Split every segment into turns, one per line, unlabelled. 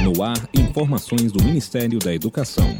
No ar, informações do Ministério da Educação.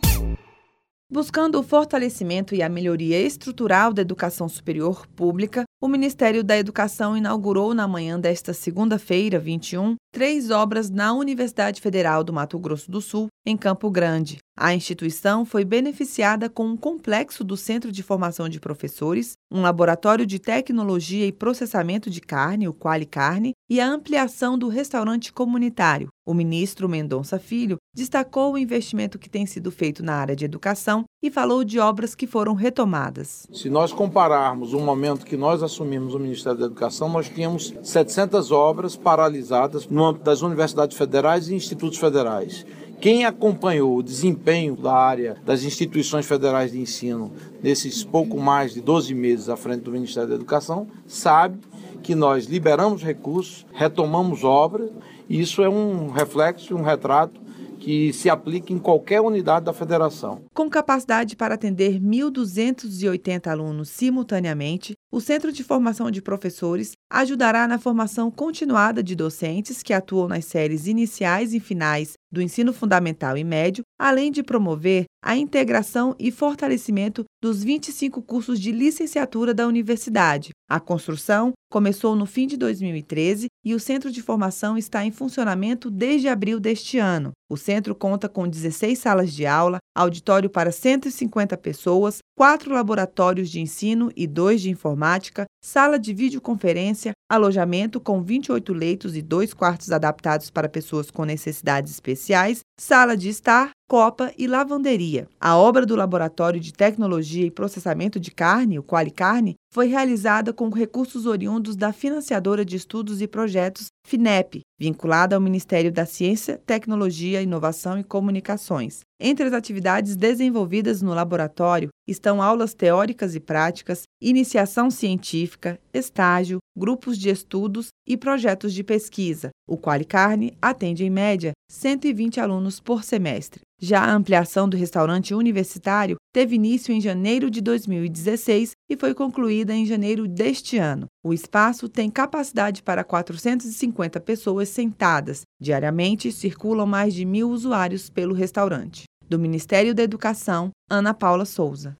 Buscando o fortalecimento e a melhoria estrutural da educação superior pública, o Ministério da Educação inaugurou na manhã desta segunda-feira, 21, 3 obras na Universidade Federal do Mato Grosso do Sul, em Campo Grande. A instituição foi beneficiada com um complexo do Centro de Formação de Professores, um laboratório de tecnologia e processamento de carne, o Qualicarne, e a ampliação do restaurante comunitário. O ministro Mendonça Filho destacou o investimento que tem sido feito na área de educação e falou de obras que foram retomadas.
Se nós compararmos o momento que nós assumimos o Ministério da Educação, nós tínhamos 700 obras paralisadas no âmbito das universidades federais e institutos federais. Quem acompanhou o desempenho da área das instituições federais de ensino nesses pouco mais de 12 meses à frente do Ministério da Educação, sabe que nós liberamos recursos, retomamos obras, e isso é um reflexo, um retrato que se aplica em qualquer unidade da federação.
Com capacidade para atender 1.280 alunos simultaneamente, o Centro de Formação de Professores ajudará na formação continuada de docentes que atuam nas séries iniciais e finais do ensino fundamental e médio, além de promover a integração e fortalecimento dos 25 cursos de licenciatura da universidade. A construção começou no fim de 2013 e o Centro de Formação está em funcionamento desde abril deste ano. O centro conta com 16 salas de aula, auditório para 150 pessoas, 4 laboratórios de ensino e 2 de informática, sala de videoconferência, alojamento com 28 leitos e 2 quartos adaptados para pessoas com necessidades especiais, sala de estar, copa e lavanderia. A obra do Laboratório de Tecnologia e Processamento de Carne, o Qualicarne, foi realizada com recursos oriundos da Financiadora de Estudos e Projetos, FINEP, vinculada ao Ministério da Ciência, Tecnologia, Inovação e Comunicações. Entre as atividades desenvolvidas no laboratório estão aulas teóricas e práticas, iniciação científica, estágio, grupos de estudos e projetos de pesquisa. O Qualicarne atende, em média, 120 alunos por semestre. Já a ampliação do restaurante universitário teve início em janeiro de 2016 e foi concluída em janeiro deste ano. O espaço tem capacidade para 450 pessoas sentadas. Diariamente, circulam mais de 1.000 usuários pelo restaurante. Do Ministério da Educação, Ana Paula Souza.